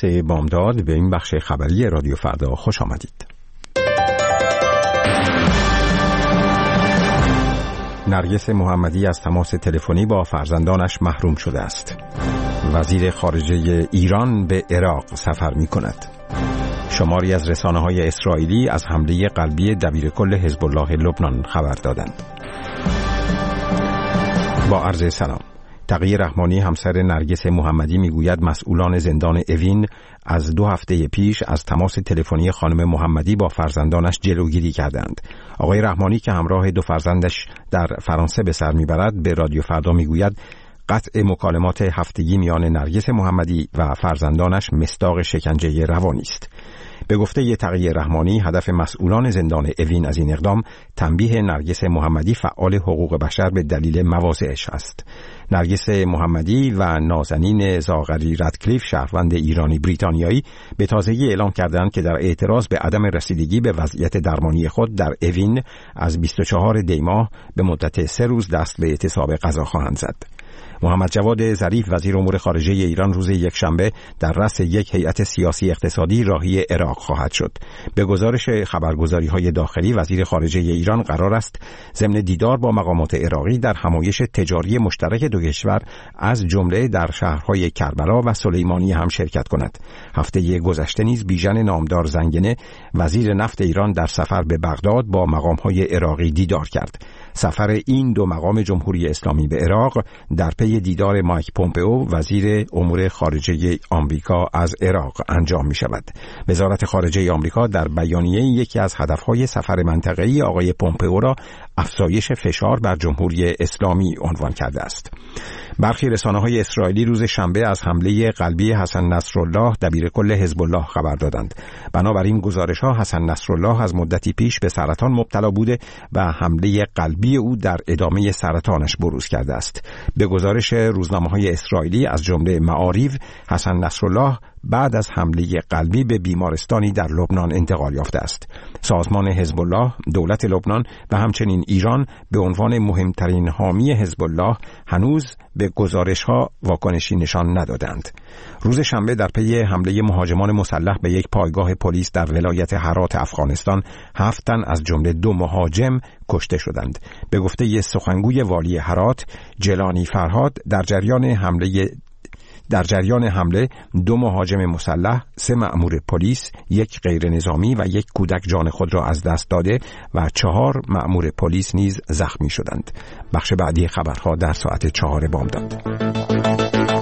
3 بامداد به این بخش خبری رادیو فردا خوش آمدید. نرگس محمدی از تماس تلفنی با فرزندانش محروم شده است. وزیر خارجه ایران به عراق سفر می کند. شماری از رسانه‌های اسرائیلی از حمله قلبی دبیرکل حزب الله لبنان خبر دادند. با عرض سلام. تقی رحمانی همسر نرگس محمدی میگوید مسئولان زندان اوین از 2 هفته پیش از تماس تلفنی خانم محمدی با فرزندانش جلوگیری کردند. آقای رحمانی که همراه 2 فرزندش در فرانسه به سر میبرد به رادیو فردا میگوید قطع مکالمات هفتگی میان نرگس محمدی و فرزندانش مصداق شکنجه روانی است. به گفته تقی رحمانی هدف مسئولان زندان اوین از این اقدام تنبیه نرگس محمدی فعال حقوق بشر به دلیل مواضعش است. نرگس محمدی و نازنین زاغری رادکلیف شهروند ایرانی بریتانیایی به تازگی اعلام کردند که در اعتراض به عدم رسیدگی به وضعیت درمانی خود در اوین از 24 دی ماه به مدت 3 روز دست به اعتصاب غذا خواهند زد. محمد جواد ظریف وزیر امور خارجه ایران روز یکشنبه در رأس یک هیئت سیاسی اقتصادی راهی عراق خواهد شد. به گزارش خبرگزاری‌های داخلی وزیر خارجه ایران قرار است ضمن دیدار با مقامات عراقی در همایش تجاری مشترک 2 کشور از جمله در شهرهای کربلا و سلیمانی هم شرکت کند. هفته گذشته نیز بیژن نامدار زنگنه وزیر نفت ایران در سفر به بغداد با مقام‌های عراقی دیدار کرد. سفر این 2 مقام جمهوری اسلامی به عراق در پی دیدار مایک پومپئو وزیر امور خارجه آمریکا از عراق انجام می شود. وزارت خارجه آمریکا در بیانیه یکی از هدفهای سفر منطقه‌ای آقای پومپئو را افزایش فشار بر جمهوری اسلامی عنوان کرده است. برخی رسانه‌های اسرائیلی روز شنبه از حمله قلبی حسن نصرالله دبیرکل حزب الله خبر دادند. بنابراین گزارش‌ها حسن نصرالله از مدتی پیش به سرطان مبتلا بوده و حمله قلبی او در ادامه سرطانش بروز کرده است. به گزارش روزنامه‌های اسرائیلی از جمله معاریف، حسن نصرالله بعد از حمله قلبی به بیمارستانی در لبنان انتقال یافته است. سازمان حزب الله، دولت لبنان و همچنین ایران به عنوان مهمترین حامی حزب الله هنوز به گزارش‌ها واکنشی نشان ندادند. روز شنبه در پی حمله مهاجمان مسلح به یک پایگاه پلیس در ولایت هرات افغانستان 7 تن از جمله 2 مهاجم کشته شدند. به گفته سخنگوی والی هرات جلانی فرهاد در جریان حمله 2 مهاجم مسلح، 3 مأمور پلیس، 1 غیر نظامی و 1 کودک جان خود را از دست داده و 4 مأمور پلیس نیز زخمی شدند. بخش بعدی خبرها در ساعت 4 بامداد.